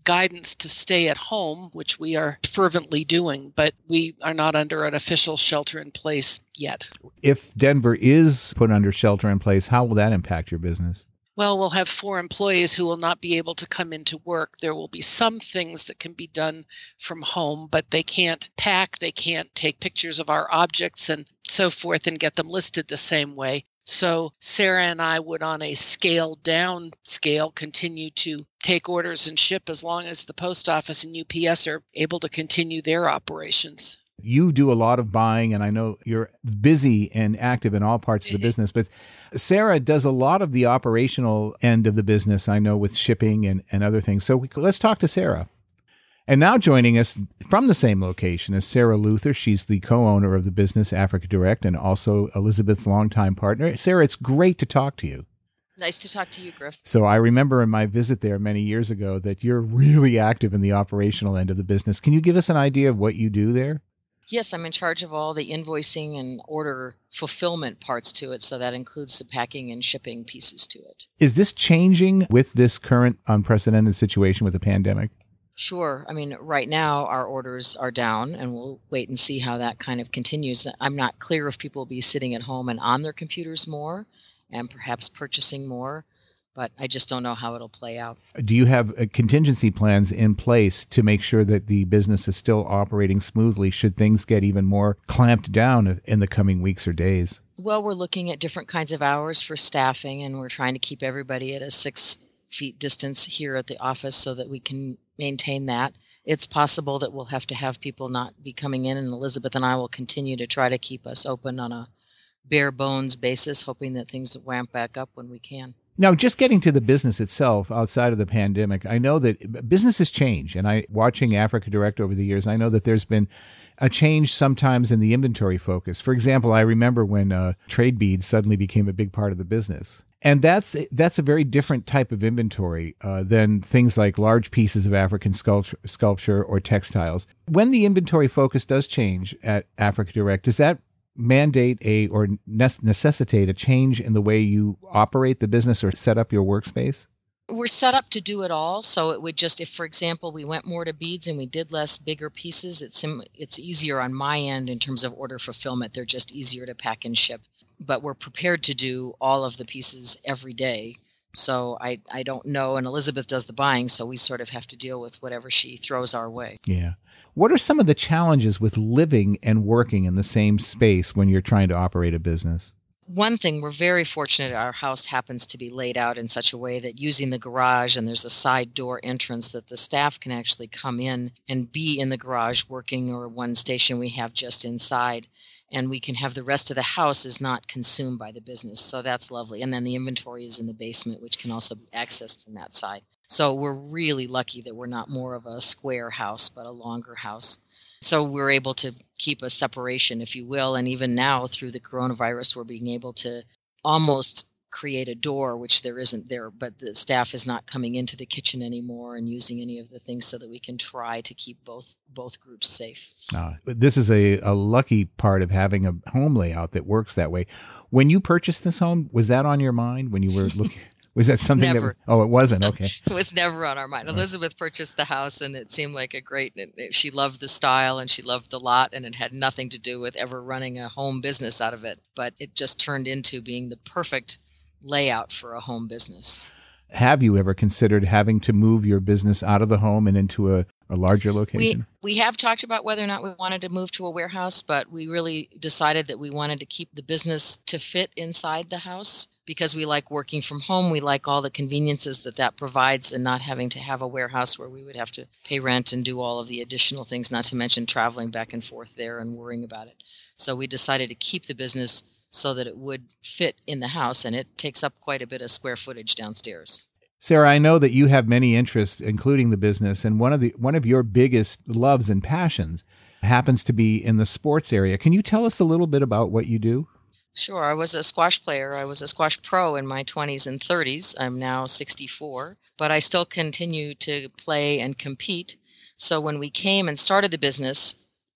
guidance to stay at home, which we are fervently doing, but we are not under an official shelter in place yet. If Denver is put under shelter in place, how will that impact your business? Well, we'll have four employees who will not be able to come into work. There will be some things that can be done from home, but they can't pack, they can't take pictures of our objects and so forth and get them listed the same way. So Sarah and I would, on a scaled down scale, continue to take orders and ship as long as the post office and U P S are able to continue their operations. You do a lot of buying, and I know you're busy and active in all parts of the business, but Sarah does a lot of the operational end of the business, I know, with shipping and, and other things. So we, let's talk to Sarah. And now joining us from the same location is Sarah Luther. She's the co-owner of the business Africa Direct and also Elizabeth's longtime partner. Sarah, it's great to talk to you. Nice to talk to you, Griff. So I remember in my visit there many years ago that you're really active in the operational end of the business. Can you give us an idea of what you do there? Yes, I'm in charge of all the invoicing and order fulfillment parts to it, so that includes the packing and shipping pieces to it. Is this changing with this current unprecedented situation with the pandemic? Sure. I mean, right now our orders are down, and we'll wait and see how that kind of continues. I'm not clear if people will be sitting at home and on their computers more and perhaps purchasing more, but I just don't know how it'll play out. Do you have uh, contingency plans in place to make sure that the business is still operating smoothly should things get even more clamped down in the coming weeks or days? Well, we're looking at different kinds of hours for staffing, and we're trying to keep everybody at a six feet distance here at the office so that we can maintain that. It's possible that we'll have to have people not be coming in, and Elizabeth and I will continue to try to keep us open on a bare bones basis, hoping that things ramp back up when we can. Now, just getting to the business itself outside of the pandemic, I know that businesses change. And I, watching Africa Direct over the years, I know that there's been a change sometimes in the inventory focus. For example, I remember when uh, trade beads suddenly became a big part of the business. And that's that's a very different type of inventory uh, than things like large pieces of African sculpture, sculpture or textiles. When the inventory focus does change at Africa Direct, does that mandate a or necessitate a change in the way you operate the business or set up your workspace? We're set up to do it all. So it would just, if, for example, we went more to beads and we did less bigger pieces, it's it's easier on my end in terms of order fulfillment. They're just easier to pack and ship. But we're prepared to do all of the pieces every day. So I, I don't know. And Elizabeth does the buying, so we sort of have to deal with whatever she throws our way. Yeah. What are some of the challenges with living and working in the same space when you're trying to operate a business? One thing, we're very fortunate our house happens to be laid out in such a way that using the garage, and there's a side door entrance that the staff can actually come in and be in the garage working, or one station we have just inside. And we can have the rest of the house is not consumed by the business. So that's lovely. And then the inventory is in the basement, which can also be accessed from that side. So we're really lucky that we're not more of a square house, but a longer house. So we're able to keep a separation, if you will. And even now, through the coronavirus, we're being able to almost create a door, which there isn't there, but the staff is not coming into the kitchen anymore and using any of the things, so that we can try to keep both both groups safe. Uh, this is a, a lucky part of having a home layout that works that way. When you purchased this home, was that on your mind when you were looking? Was that something never. that was, oh, it wasn't? Okay. It was never on our mind. Elizabeth purchased the house, and it seemed like a great, she loved the style and she loved the lot, and it had nothing to do with ever running a home business out of it. But it just turned into being the perfect layout for a home business. Have you ever considered having to move your business out of the home and into a, a larger location? We, we have talked about whether or not we wanted to move to a warehouse, but we really decided that we wanted to keep the business to fit inside the house because we like working from home. We like all the conveniences that that provides, and not having to have a warehouse where we would have to pay rent and do all of the additional things, not to mention traveling back and forth there and worrying about it. So we decided to keep the business so that it would fit in the house, and it takes up quite a bit of square footage downstairs. Sarah, I know that you have many interests, including the business, and one of the one of your biggest loves and passions happens to be in the sports area. Can you tell us a little bit about what you do? Sure. I was a squash player. I was a squash pro in my twenties and thirties. I'm now sixty-four, but I still continue to play and compete. So when we came and started the business,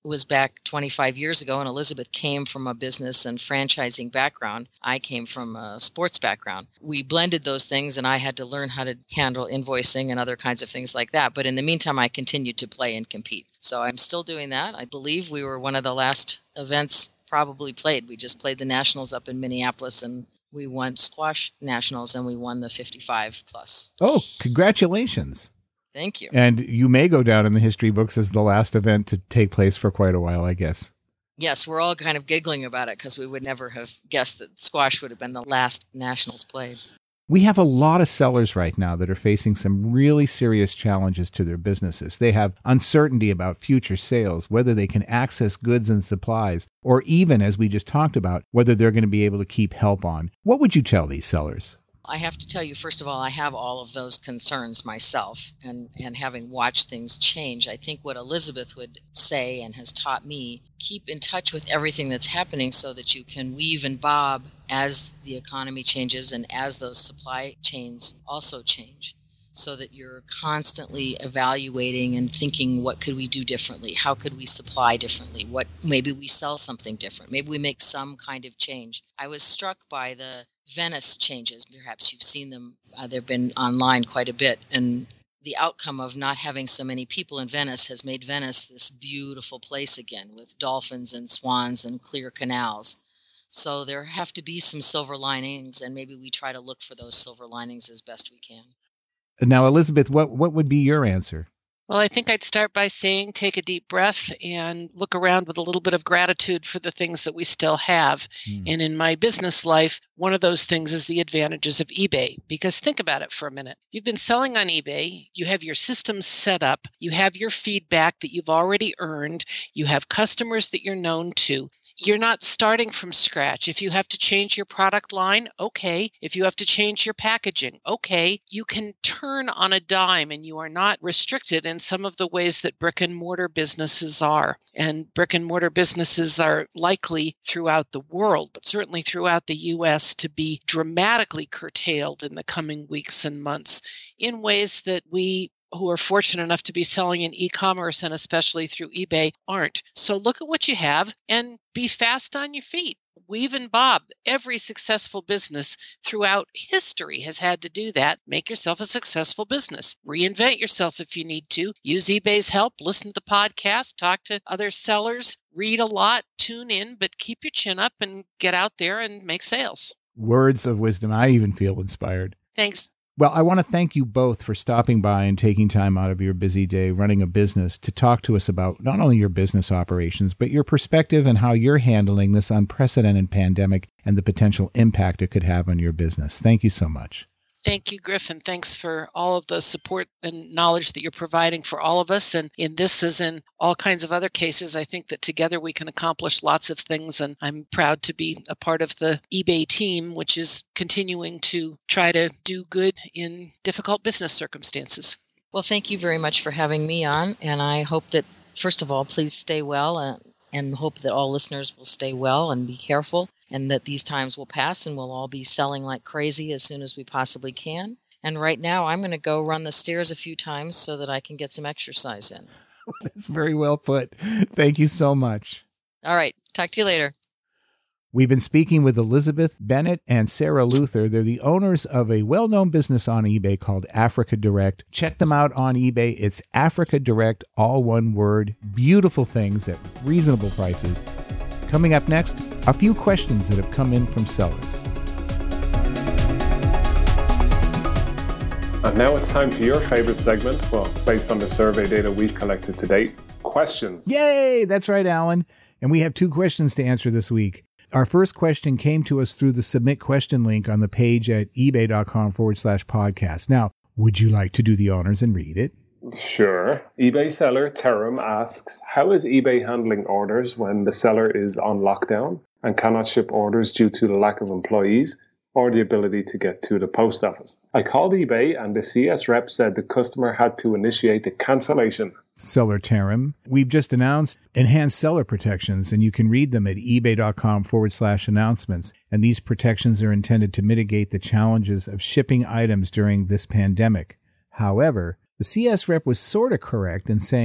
was back twenty-five years ago, and Elizabeth came from a business and franchising background. I came from a sports background. We blended those things, and I had to learn how to handle invoicing and other kinds of things like that. But in the meantime, I continued to play and compete. So I'm still doing that. I believe we were one of the last events probably played. We just played the Nationals up in Minneapolis, and we won squash nationals, and we won the fifty-five plus. Oh, congratulations. Thank you. And you may go down in the history books as the last event to take place for quite a while, I guess. Yes, we're all kind of giggling about it because we would never have guessed that squash would have been the last nationals played. We have a lot of sellers right now that are facing some really serious challenges to their businesses. They have uncertainty about future sales, whether they can access goods and supplies, or even, as we just talked about, whether they're going to be able to keep help on. What would you tell these sellers? I have to tell you, first of all, I have all of those concerns myself, and, and having watched things change, I think what Elizabeth would say and has taught me, keep in touch with everything that's happening so that you can weave and bob as the economy changes and as those supply chains also change, so that you're constantly evaluating and thinking, what could we do differently? How could we supply differently? What maybe we sell something different. Maybe we make some kind of change. I was struck by the Venice changes. Perhaps you've seen them. Uh, they've been online quite a bit. And the outcome of not having so many people in Venice has made Venice this beautiful place again with dolphins and swans and clear canals. So there have to be some silver linings, and maybe we try to look for those silver linings as best we can. Now, Elizabeth, what, what would be your answer? Well, I think I'd start by saying take a deep breath and look around with a little bit of gratitude for the things that we still have. Mm. And in my business life, one of those things is the advantages of eBay. Because think about it for a minute. You've been selling on eBay. You have your systems set up. You have your feedback that you've already earned. You have customers that you're known to. You're not starting from scratch. If you have to change your product line, okay. If you have to change your packaging, okay. You can turn on a dime, and you are not restricted in some of the ways that brick and mortar businesses are. And brick and mortar businesses are likely throughout the world, but certainly throughout the U S, to be dramatically curtailed in the coming weeks and months in ways that we who are fortunate enough to be selling in e-commerce and especially through eBay aren't. So look at what you have and be fast on your feet. Weave and bob. Every successful business throughout history has had to do that. Make yourself a successful business. Reinvent yourself if you need to. Use eBay's help. Listen to the podcast. Talk to other sellers. Read a lot. Tune in, but keep your chin up and get out there and make sales. Words of wisdom. I even feel inspired. Thanks. Well, I want to thank you both for stopping by and taking time out of your busy day running a business to talk to us about not only your business operations, but your perspective and how you're handling this unprecedented pandemic and the potential impact it could have on your business. Thank you so much. Thank you, Griffin. Thanks for all of the support and knowledge that you're providing for all of us. And in this, as in all kinds of other cases, I think that together we can accomplish lots of things. And I'm proud to be a part of the eBay team, which is continuing to try to do good in difficult business circumstances. Well, thank you very much for having me on. And I hope that, first of all, please stay well, and, and hope that all listeners will stay well and be careful, and that these times will pass and we'll all be selling like crazy as soon as we possibly can. And right now, I'm going to go run the stairs a few times so that I can get some exercise in. That's very well put. Thank you so much. All right. Talk to you later. We've been speaking with Elizabeth Bennett and Sarah Luther. They're the owners of a well-known business on eBay called Africa Direct. Check them out on eBay. It's Africa Direct, all one word. Beautiful things at reasonable prices. Coming up next, a few questions that have come in from sellers. And now it's time for your favorite segment, well, based on the survey data we've collected to date, questions. Yay! That's right, Alan. And we have two questions to answer this week. Our first question came to us through the submit question link on the page at ebay.com forward slash podcast. Now, would you like to do the honors and read it? Sure. eBay seller Terum asks, how is eBay handling orders when the seller is on lockdown and cannot ship orders due to the lack of employees or the ability to get to the post office? I called eBay and the C S rep said the customer had to initiate the cancellation. Seller Terum, we've just announced enhanced seller protections, and you can read them at ebay.com forward slash announcements. And these protections are intended to mitigate the challenges of shipping items during this pandemic. However, the C S rep was sort of correct in saying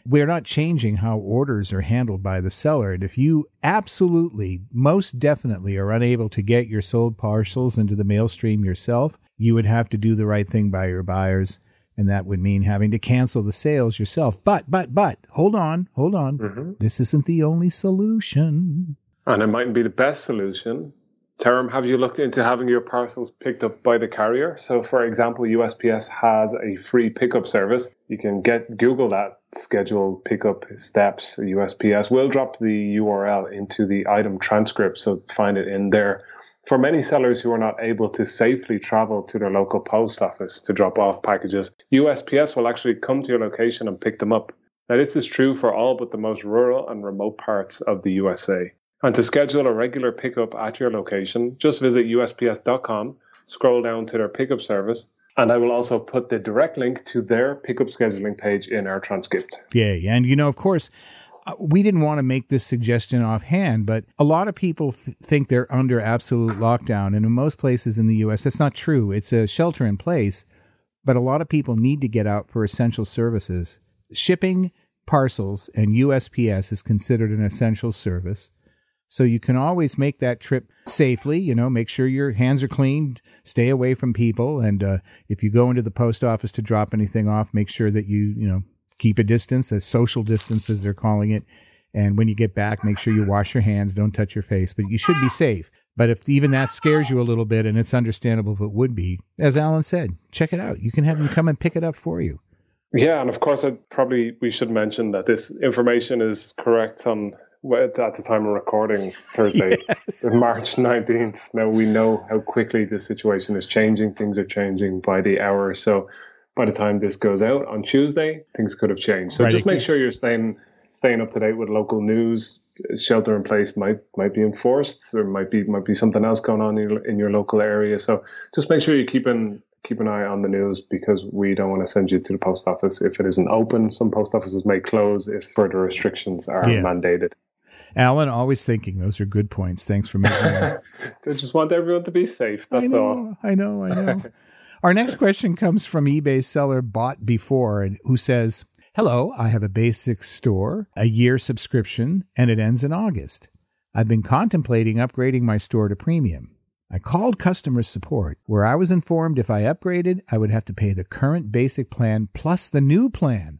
we're not changing how orders are handled by the seller. And if you absolutely, most definitely are unable to get your sold parcels into the mail stream yourself, you would have to do the right thing by your buyers. And that would mean having to cancel the sales yourself. But, but, but, hold on, hold on. Mm-hmm. This isn't the only solution. And it mightn't be the best solution. Terem, have you looked into having your parcels picked up by the carrier? So, for example, U S P S has a free pickup service. You can get Google that, scheduled pickup steps. U S P S will drop the U R L into the item transcript, so find it in there. For many sellers who are not able to safely travel to their local post office to drop off packages, U S P S will actually come to your location and pick them up. Now, this is true for all but the most rural and remote parts of the U S A. And to schedule a regular pickup at your location, just visit U S P S dot com, scroll down to their pickup service, and I will also put the direct link to their pickup scheduling page in our transcript. Yay. And, you know, of course, we didn't want to make this suggestion offhand, but a lot of people th- think they're under absolute lockdown. And in most places in the U S, that's not true. It's a shelter in place, but a lot of people need to get out for essential services. Shipping parcels and U S P S is considered an essential service. So you can always make that trip safely, you know, make sure your hands are clean, stay away from people. And uh, if you go into the post office to drop anything off, make sure that you, you know, keep a distance, a social distance as they're calling it. And when you get back, make sure you wash your hands, don't touch your face, but you should be safe. But if even that scares you a little bit, and it's understandable if it would be, as Alan said, check it out. You can have them come and pick it up for you. Yeah, and of course, I'd probably we should mention that this information is correct on at the time of recording, Thursday, yes. March nineteenth. Now, we know how quickly the situation is changing. Things are changing by the hour. So by the time this goes out on Tuesday, things could have changed. So right. just make sure you're staying staying up to date with local news. Shelter in place might might be enforced. There might be might be something else going on in your, in your local area. So just make sure you're keeping keep an eye on the news, because we don't want to send you to the post office if it isn't open. Some post offices may close if further restrictions are yeah. mandated. Alan, always thinking. Those are good points. Thanks for making them. They just want everyone to be safe. That's I know, all. I know, I know. Our next question comes from eBay seller Bought Before, and who says, hello, I have a basic store, a year subscription, and it ends in August. I've been contemplating upgrading my store to premium. I called customer support, where I was informed if I upgraded, I would have to pay the current basic plan plus the new plan.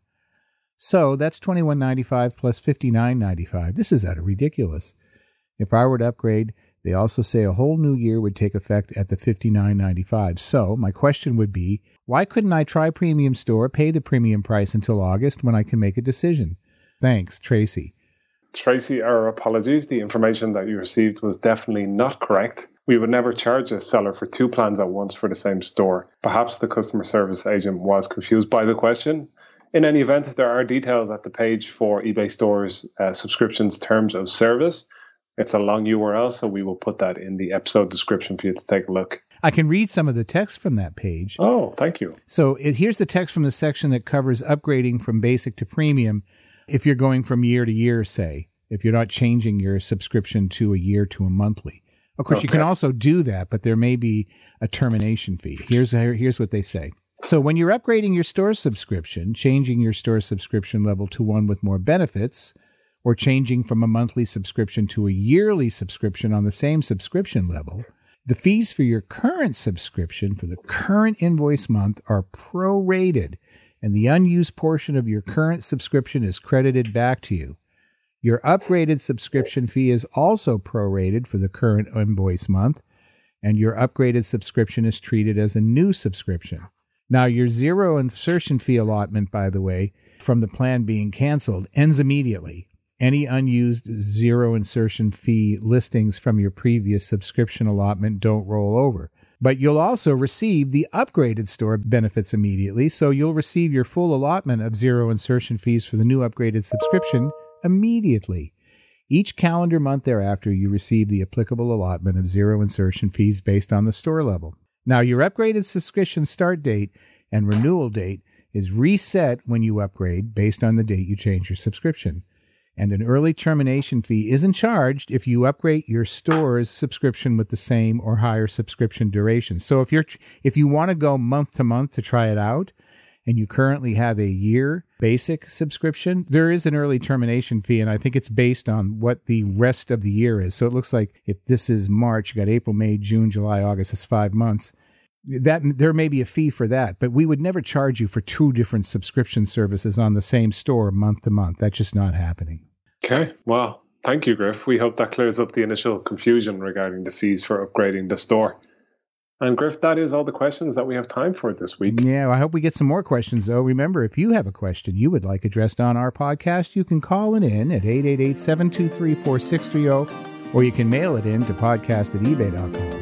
So that's twenty-one ninety-five plus fifty-nine ninety-five. This is utter ridiculous. If I were to upgrade, they also say a whole new year would take effect at the fifty-nine ninety-five. So my question would be, why couldn't I try Premium Store, pay the premium price until August when I can make a decision? Thanks, Tracy. Tracy, our apologies. The information that you received was definitely not correct. We would never charge a seller for two plans at once for the same store. Perhaps the customer service agent was confused by the question. In any event, there are details at the page for eBay Store's uh, subscriptions terms of service. It's a long U R L, so we will put that in the episode description for you to take a look. I can read some of the text from that page. Oh, thank you. So it, here's the text from the section that covers upgrading from basic to premium if you're going from year to year, say, if you're not changing your subscription to a year to a monthly. Of course, okay. You can also do that, but there may be a termination fee. Here's here's what they say. So when you're upgrading your store subscription, changing your store subscription level to one with more benefits, or changing from a monthly subscription to a yearly subscription on the same subscription level, the fees for your current subscription for the current invoice month are prorated, and the unused portion of your current subscription is credited back to you. Your upgraded subscription fee is also prorated for the current invoice month, and your upgraded subscription is treated as a new subscription. Now, your zero insertion fee allotment, by the way, from the plan being canceled, ends immediately. Any unused zero insertion fee listings from your previous subscription allotment don't roll over. But you'll also receive the upgraded store benefits immediately, so you'll receive your full allotment of zero insertion fees for the new upgraded subscription immediately. Each calendar month thereafter, you receive the applicable allotment of zero insertion fees based on the store level. Now, your upgraded subscription start date and renewal date is reset when you upgrade based on the date you change your subscription. And an early termination fee isn't charged if you upgrade your store's subscription with the same or higher subscription duration. So if you're if you want to go month to month to try it out, and you currently have a year basic subscription, there is an early termination fee, and I think it's based on what the rest of the year is. So it looks like if this is March, you got April, May, June, July, August, it's five months. That there may be a fee for that, but we would never charge you for two different subscription services on the same store month to month. That's just not happening. Okay, well, thank you, Griff. We hope that clears up the initial confusion regarding the fees for upgrading the store. And Griff, that is all the questions that we have time for this week. Yeah, I hope we get some more questions, though. Remember, if you have a question you would like addressed on our podcast, you can call it in at eight eight eight, seven two three, four six three zero, or you can mail it in to podcast at ebay dot com.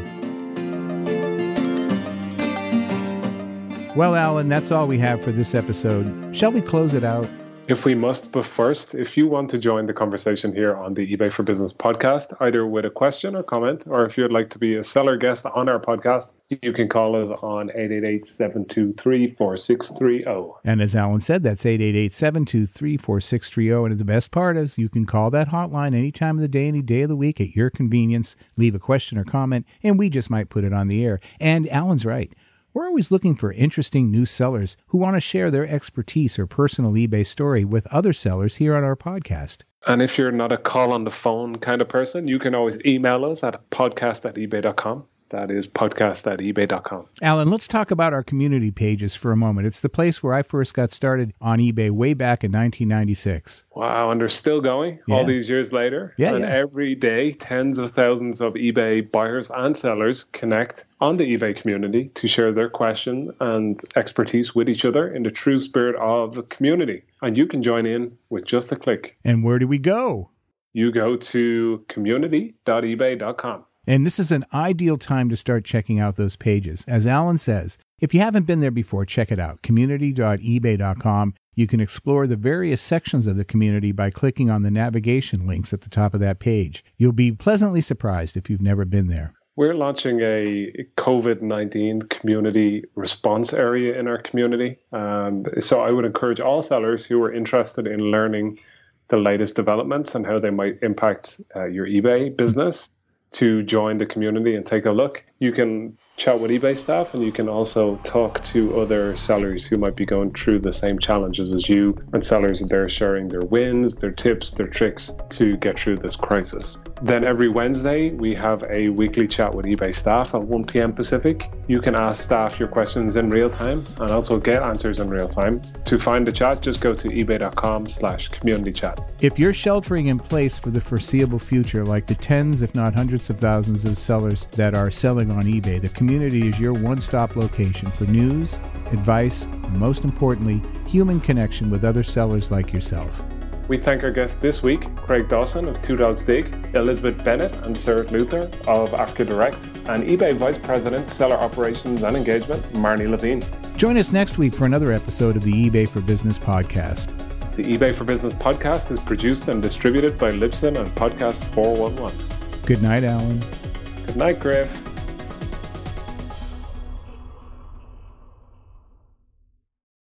Well, Alan, that's all we have for this episode. Shall we close it out? If we must, but first, if you want to join the conversation here on the eBay for Business podcast, either with a question or comment, or if you'd like to be a seller guest on our podcast, you can call us on eight eight eight, seven two three, four six three zero. And as Alan said, that's eight eight eight, seven two three, four six three zero. And the best part is you can call that hotline any time of the day, any day of the week at your convenience, leave a question or comment, and we just might put it on the air. And Alan's right. We're always looking for interesting new sellers who want to share their expertise or personal eBay story with other sellers here on our podcast. And if you're not a call on the phone kind of person, you can always email us at podcast at ebay dot com. That is podcast at ebay dot com. Alan, let's talk about our community pages for a moment. It's the place where I first got started on eBay way back in nineteen ninety-six. Wow, and they're still going Yeah. all these years later. Yeah, and yeah. every day, tens of thousands of eBay buyers and sellers connect on the eBay community to share their questions and expertise with each other in the true spirit of the community. And you can join in with just a click. And where do we go? You go to community dot ebay dot com. And this is an ideal time to start checking out those pages. As Alan says, if you haven't been there before, check it out, community dot ebay dot com. You can explore the various sections of the community by clicking on the navigation links at the top of that page. You'll be pleasantly surprised if you've never been there. We're launching a COVID nineteen community response area in our community. Um, so I would encourage all sellers who are interested in learning the latest developments and how they might impact uh, your eBay business to join the community and take a look. You can chat with eBay staff, and you can also talk to other sellers who might be going through the same challenges as you, and sellers are there sharing their wins, their tips, their tricks to get through this crisis. Then every Wednesday, we have a weekly chat with eBay staff at one p.m. Pacific. You can ask staff your questions in real time and also get answers in real time. To find the chat, just go to ebay dot com slash community chat. If you're sheltering in place for the foreseeable future, like the tens, if not hundreds of thousands of sellers that are selling on eBay, the community is your one-stop location for news, advice, and most importantly, human connection with other sellers like yourself. We thank our guests this week, Craig Dawson of Two Dogs Dig, Elizabeth Bennett and Sarah Luther of Africa Direct, and eBay Vice President, Seller Operations and Engagement, Marnie Levine. Join us next week for another episode of the eBay for Business podcast. The eBay for Business podcast is produced and distributed by Libsyn and Podcast four one one. Good night, Alan. Good night, Griff.